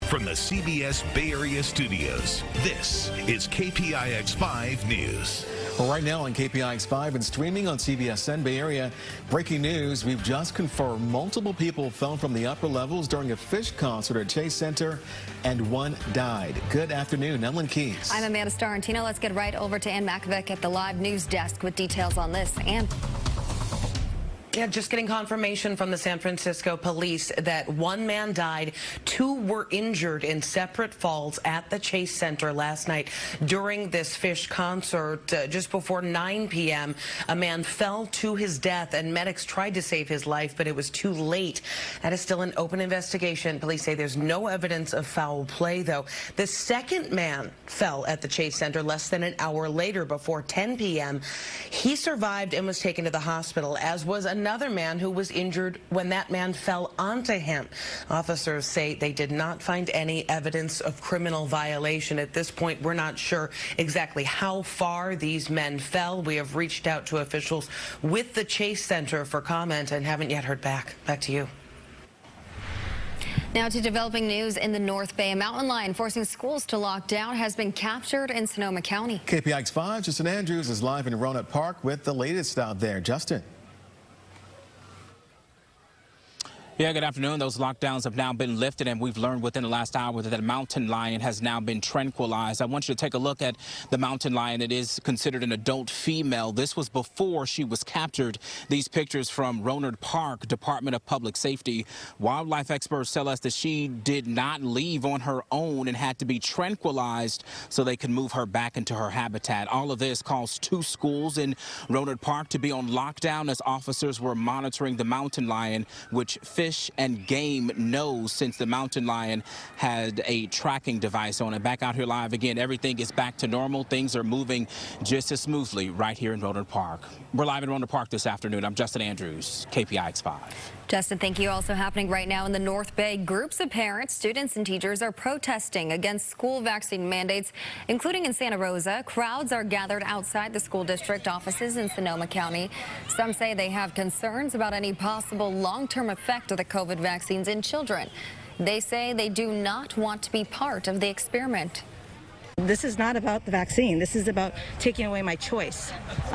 From the CBS Bay Area studios, this is KPIX 5 News. Well, right now on KPIX 5 and streaming on CBSN Bay Area, breaking news, we've just confirmed multiple people fell from the upper levels during a Phish concert at Chase Center and one died. Good afternoon, Ellen Keyes. I'm Amanda Starantino. Let's get right over to Ann Makovic at the live news desk with details on this. Ann. Yeah, just getting confirmation from the San Francisco police that one man died, two were injured in separate falls at the Chase Center last night during this Phish concert. Just before 9 p.m., a man fell to his death and medics tried to save his life, but it was too late. That is still an open investigation. Police say there's no evidence of foul play, though. The second man fell at the Chase Center less than an hour later, before 10 p.m. He survived and was taken to the hospital, as was another man who was injured when that man fell onto him. Officers say they did not find any evidence of criminal violation. At this point, we're not sure exactly how far these men fell. We have reached out to officials with the Chase Center for comment and haven't yet heard back. Back to you. Now to developing news in the North Bay. A mountain lion forcing schools to lock down has been captured in Sonoma County. KPIX 5, Justin Andrews is live in Rohnert Park with the latest out there. Justin. Yeah, good afternoon. Those lockdowns have now been lifted, and we've learned within the last hour that the mountain lion has now been tranquilized. I want you to take a look at the mountain lion. It is considered an adult female. This was before she was captured. These pictures from Rohnert Park, Department of Public Safety. Wildlife experts tell us that she did not leave on her own and had to be tranquilized so they could move her back into her habitat. All of this caused two schools in Rohnert Park to be on lockdown as officers were monitoring the mountain lion, which Fish and Game knows since the mountain lion had a tracking device on it. Back out here live again. Everything is back to normal. Things are moving just as smoothly right here in Rohnert Park. We're live in Rohnert Park this afternoon. I'm Justin Andrews, KPIX 5. Justin, thank you. Also happening right now in the North Bay, groups of parents, students, and teachers are protesting against school vaccine mandates, including in Santa Rosa. Crowds are gathered outside the school district offices in Sonoma County. Some say they have concerns about any possible long-term effect of the COVID vaccines in children. They say they do not want to be part of the experiment. This is not about the vaccine. This is about taking away my choice.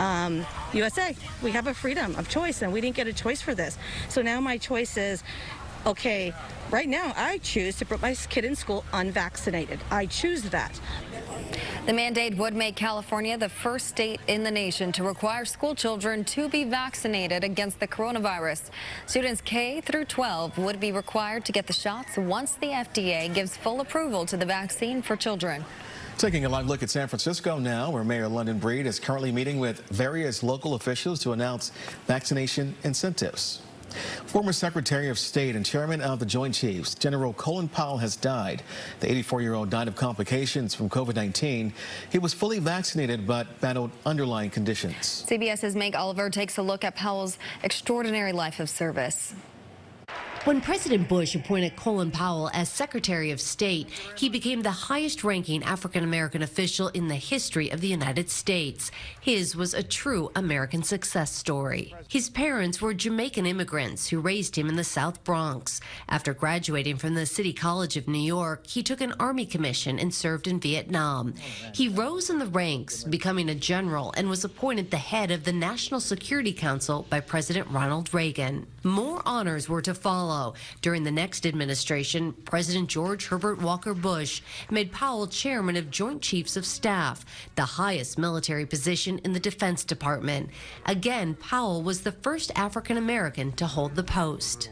USA, we have a freedom of choice, and we didn't get a choice for this. So now my choice is, okay, right now I choose to put my kid in school unvaccinated. I choose that. The mandate would make California the first state in the nation to require school children to be vaccinated against the coronavirus. Students K through 12 would be required to get the shots once the FDA gives full approval to the vaccine for children. Taking a live look at San Francisco now, where Mayor London Breed is currently meeting with various local officials to announce vaccination incentives. Former Secretary of State and Chairman of the Joint Chiefs, General Colin Powell, has died. The 84-year-old died of complications from COVID-19. He was fully vaccinated but battled underlying conditions. CBS's Meg Oliver takes a look at Powell's extraordinary life of service. When President Bush appointed Colin Powell as Secretary of State, he became the highest-ranking African-American official in the history of the United States. His was a true American success story. His parents were Jamaican immigrants who raised him in the South Bronx. After graduating from the City College of New York, he took an Army commission and served in Vietnam. He rose in the ranks, becoming a general, and was appointed the head of the National Security Council by President Ronald Reagan. More honors were to follow. During the next administration, President George Herbert Walker Bush made Powell chairman of Joint Chiefs of Staff, the highest military position in the Defense Department. Again, Powell was the first African American to hold the post.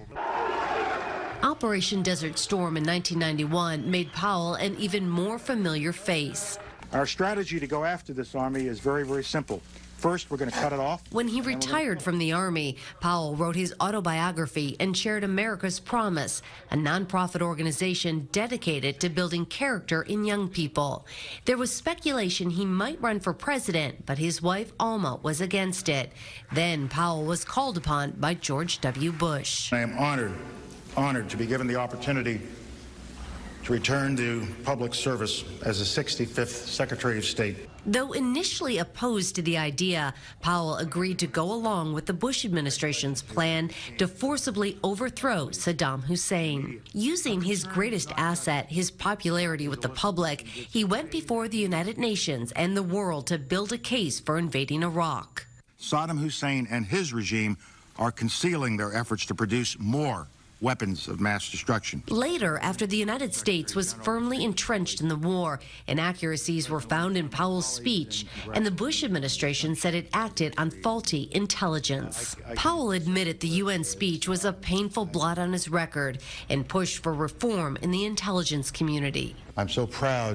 Operation Desert Storm in 1991 made Powell an even more familiar face. Our strategy to go after this army is very, very simple. First, we're going to cut it off. When he retired from the Army, Powell wrote his autobiography and chaired America's Promise, a nonprofit organization dedicated to building character in young people. There was speculation he might run for president, but his wife, Alma, was against it. Then Powell was called upon by George W. Bush. I am honored to be given the opportunity to to return to public service as the 65th Secretary of State. Though initially opposed to the idea, Powell agreed to go along with the Bush administration's plan to forcibly overthrow Saddam Hussein. Using his greatest asset, his popularity with the public, he went before the United Nations and the world to build a case for invading Iraq. Saddam Hussein and his regime are concealing their efforts to produce more weapons of mass destruction. Later, after the United States was firmly entrenched in the war, inaccuracies were found in Powell's speech, and the Bush administration said it acted on faulty intelligence. Powell admitted the UN speech was a painful blot on his record and pushed for reform in the intelligence community. I'm so proud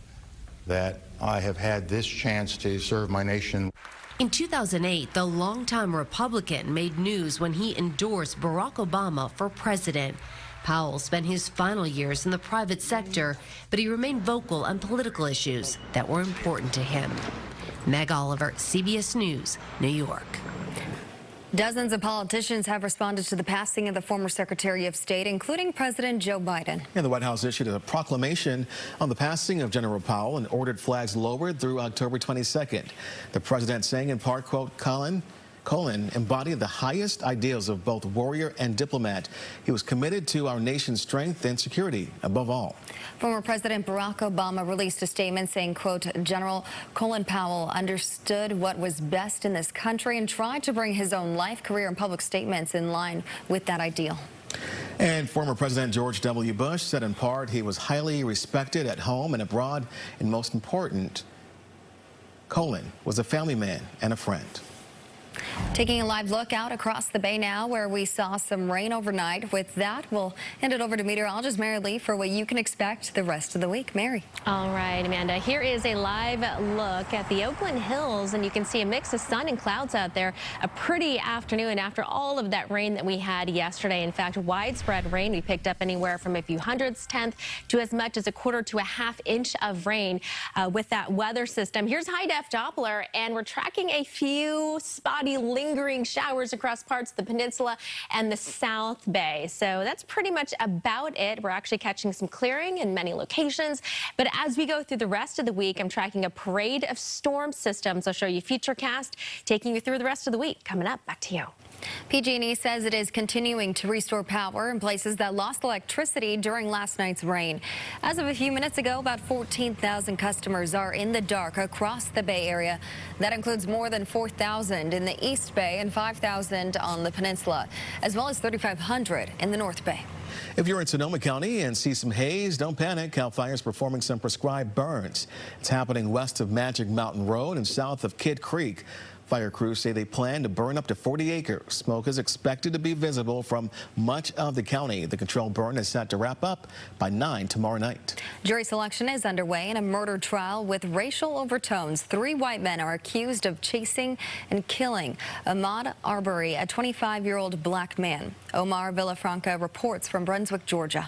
that I have had this chance to serve my nation. In 2008, the longtime Republican made news when he endorsed Barack Obama for president. Powell spent his final years in the private sector, but he remained vocal on political issues that were important to him. Meg Oliver, CBS News, New York. Dozens of politicians have responded to the passing of the former Secretary of State, including President Joe Biden. And the White House issued a proclamation on the passing of General Powell and ordered flags lowered through October 22nd. The president saying in part, quote, Colin embodied the highest ideals of both warrior and diplomat. He was committed to our nation's strength and security, above all. Former President Barack Obama released a statement saying, quote, General Colin Powell understood what was best in this country and tried to bring his own life, career, and public statements in line with that ideal. And former President George W. Bush said in part he was highly respected at home and abroad, and most important, Colin was a family man and a friend. Taking a live look out across the bay now, where we saw some rain overnight. With that, we'll hand it over to meteorologist Mary Lee for what you can expect the rest of the week. Mary. All right, Amanda, here is a live look at the Oakland Hills, and you can see a mix of sun and clouds out there. A pretty afternoon after all of that rain that we had yesterday. In fact, widespread rain. We picked up anywhere from a few hundredths, tenth to as much as a quarter to a half inch of rain with that weather system. Here's high-def Doppler, and we're tracking a few spotty lingering showers across parts of the peninsula and the South Bay. So that's pretty much about it. We're actually catching some clearing in many locations. But as we go through the rest of the week, I'm tracking a parade of storm systems. I'll show you Futurecast, taking you through the rest of the week. Coming up, back to you. PG&E says it is continuing to restore power in places that lost electricity during last night's rain. As of a few minutes ago, about 14,000 customers are in the dark across the Bay Area. That includes more than 4,000 in the East Bay and 5,000 on the peninsula, as well as 3,500 in the North Bay. If you're in Sonoma County and see some haze, don't panic. CAL FIRE is performing some prescribed burns. It's happening west of Magic Mountain Road and south of Kidd Creek. Fire crews say they plan to burn up to 40 acres. Smoke is expected to be visible from much of the county. The controlled burn is set to wrap up by 9 tomorrow night. Jury selection is underway in a murder trial with racial overtones. 3 white men are accused of chasing and killing Ahmaud Arbery, a 25-year-old black man. Omar Villafranca reports from Brunswick, Georgia.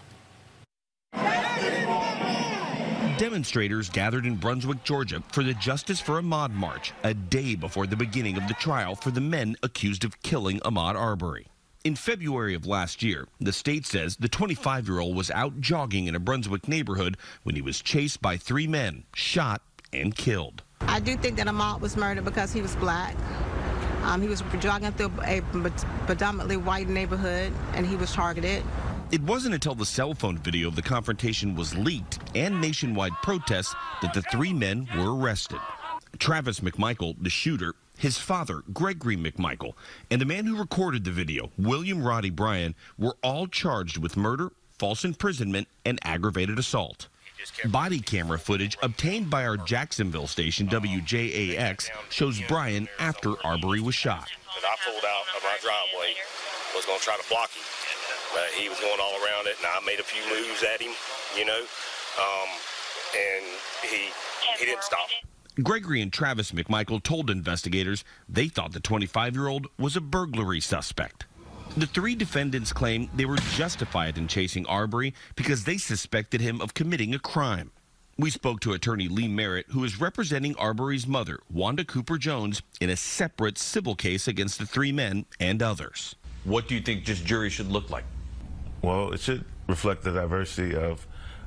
Demonstrators gathered in Brunswick, Georgia for the Justice for Ahmaud March, a day before the beginning of the trial for the men accused of killing Ahmaud Arbery. In February of last year, the state says the 25-year-old was out jogging in a Brunswick neighborhood when he was chased by 3 men, shot and killed. I do think that Ahmaud was murdered because he was black. He was jogging through a predominantly white neighborhood, and he was targeted. It wasn't until the cell phone video of the confrontation was leaked and nationwide protests that the 3 men were arrested. Travis McMichael, the shooter, his father, Gregory McMichael, and the man who recorded the video, William Roddy Bryan, were all charged with murder, false imprisonment, and aggravated assault. Body camera footage obtained by our Jacksonville station, WJAX, shows Bryan after Arbery was shot. I pulled out of my driveway, was going to try to block him. He was going all around it, and I made a few moves at him, you know, and he didn't stop. Gregory and Travis McMichael told investigators they thought the 25-year-old was a burglary suspect. The 3 defendants claim they were justified in chasing Arbery because they suspected him of committing a crime. We spoke to attorney Lee Merritt, who is representing Arbery's mother, Wanda Cooper Jones, in a separate civil case against the 3 men and others. What do you think this jury should look like? Well, it should reflect the diversity of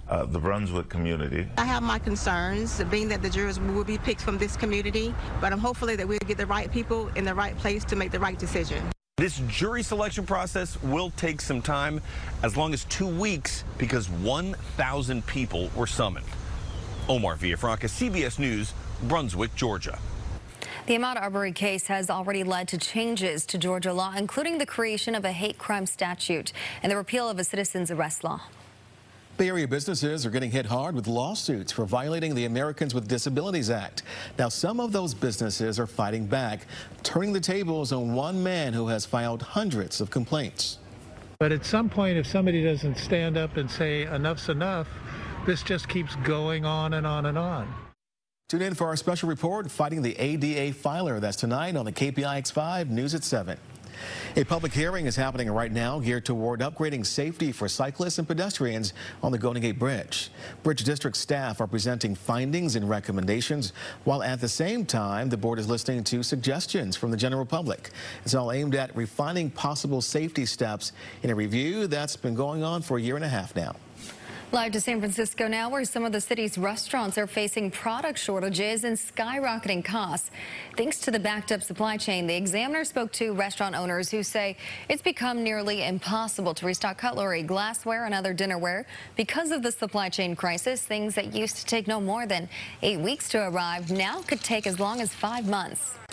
the Brunswick community. I have my concerns, being that the jurors will be picked from this community, but I'm hopefully that we'll get the right people in the right place to make the right decision. This jury selection process will take some time, as long as 2 weeks, because 1,000 people were summoned. Omar Villafranca, CBS News, Brunswick, Georgia. The Ahmaud Arbery case has already led to changes to Georgia law, including the creation of a hate crime statute and the repeal of a citizen's arrest law. Bay Area businesses are getting hit hard with lawsuits for violating the Americans with Disabilities Act. Now, some of those businesses are fighting back, turning the tables on one man who has filed hundreds of complaints. But at some point, if somebody doesn't stand up and say enough's enough, this just keeps going on and on and on. Tune in for our special report, Fighting the ADA Filer. That's tonight on the KPIX5 News at 7. A public hearing is happening right now geared toward upgrading safety for cyclists and pedestrians on the Golden Gate Bridge. Bridge District staff are presenting findings and recommendations, while at the same time, the board is listening to suggestions from the general public. It's all aimed at refining possible safety steps in a review that's been going on for a year and a half now. Live to San Francisco now, where some of the city's restaurants are facing product shortages and skyrocketing costs. Thanks to the backed up supply chain, the Examiner spoke to restaurant owners who say it's become nearly impossible to restock cutlery, glassware, and other dinnerware because of the supply chain crisis. Things that used to take no more than 8 weeks to arrive now could take as long as 5 months.